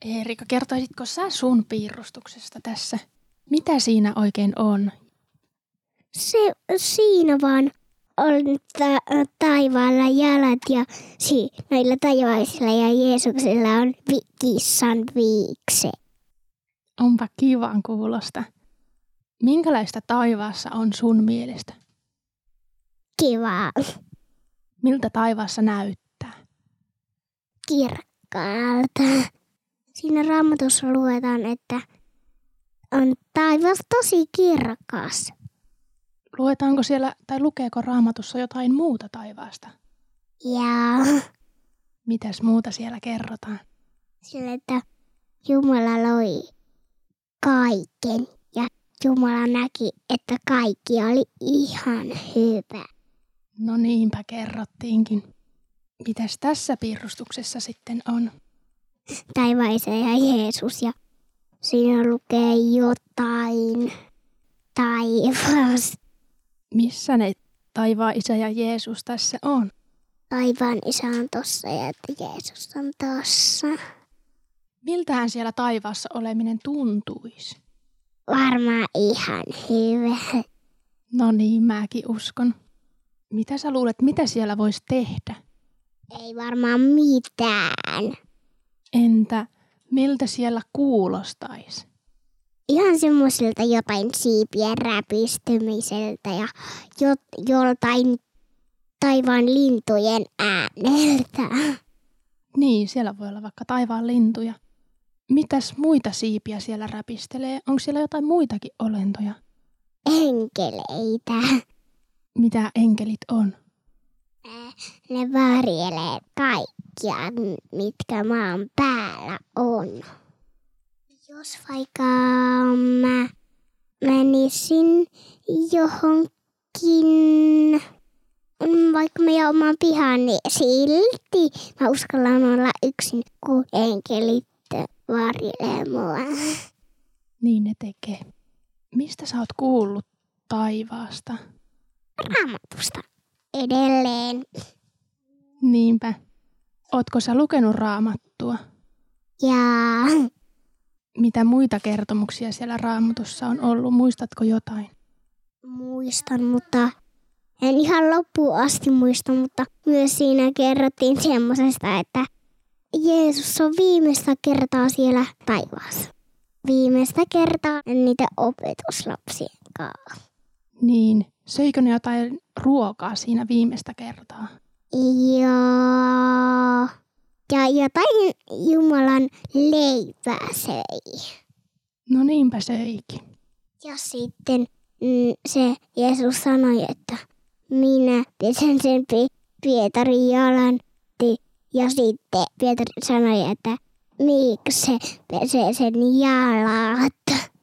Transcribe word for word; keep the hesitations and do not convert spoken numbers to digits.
Eerika, kertoisitko sä sun piirustuksesta tässä? Mitä siinä oikein on? Se siinä vaan on ta- taivaalla jalat ja si- noilla taivaisilla ja Jeesuksella on vi- kissan viikse. Onpa kivan kuulosta. Minkälaista taivaassa on sun mielestä? Kiva. Miltä taivaassa näyttää? Kirkkaalta. Siinä Raamatussa luetaan, että on taivas tosi kirkas. Luetaanko siellä tai lukeeko Raamatussa jotain muuta taivaasta? Ja Mitäs muuta siellä kerrotaan? sillä, että Jumala loi kaiken ja Jumala näki, että kaikki oli ihan hyvä. No niinpä kerrottiinkin. Mitäs tässä piirustuksessa sitten on? Taivaisa ja Jeesus ja siinä lukee jotain taivas. Missä ne taivaan isä ja Jeesus tässä on? Taivaan isä on tossa ja että Jeesus on tossa. Miltähän siellä taivaassa oleminen tuntuisi? Varmaan ihan hyvä. No niin, mäkin uskon. Mitä sä luulet, mitä siellä voisi tehdä? Ei varmaan mitään. Entä miltä siellä kuulostaisi? Ihan semmoiselta jotain siipien räpistymiseltä ja jo- joltain taivaan lintujen ääneltä. Niin, siellä voi olla vaikka taivaan lintuja. Mitäs muita siipiä siellä räpistelee? Onko siellä jotain muitakin olentoja? Enkeleitä. Mitä enkelit on? Ne varjelee kaikkia, mitkä maan päällä on. Jos vaikka mä menisin johonkin, vaikka meidän oman pihaan, niin silti mä uskallan olla yksin, kun enkelit varjelee mua. Niin ne tekee. Mistä sä oot kuullut taivaasta? Raamatusta edelleen. Niinpä. Ootko sä lukenut Raamattua? Ja Mitä muita kertomuksia siellä Raamatussa on ollut? Muistatko jotain? muistan, mutta en ihan loppuun asti muista, mutta myös siinä kerrottiin semmosesta, että Jeesus on viimeistä kertaa siellä taivaassa. Viimeistä kertaa niitä opetuslapsien kanssa. Niin, söikö ne jotain ruokaa siinä viimeistä kertaa? Ja, ja jotain Jumalan leipää söi. No niinpä söikin. Ja sitten mm, se Jeesus sanoi, että minä pesen sen Pi- Pietarin jalan. Ja sitten Pietari sanoi, että miksi se pesee sen jalat.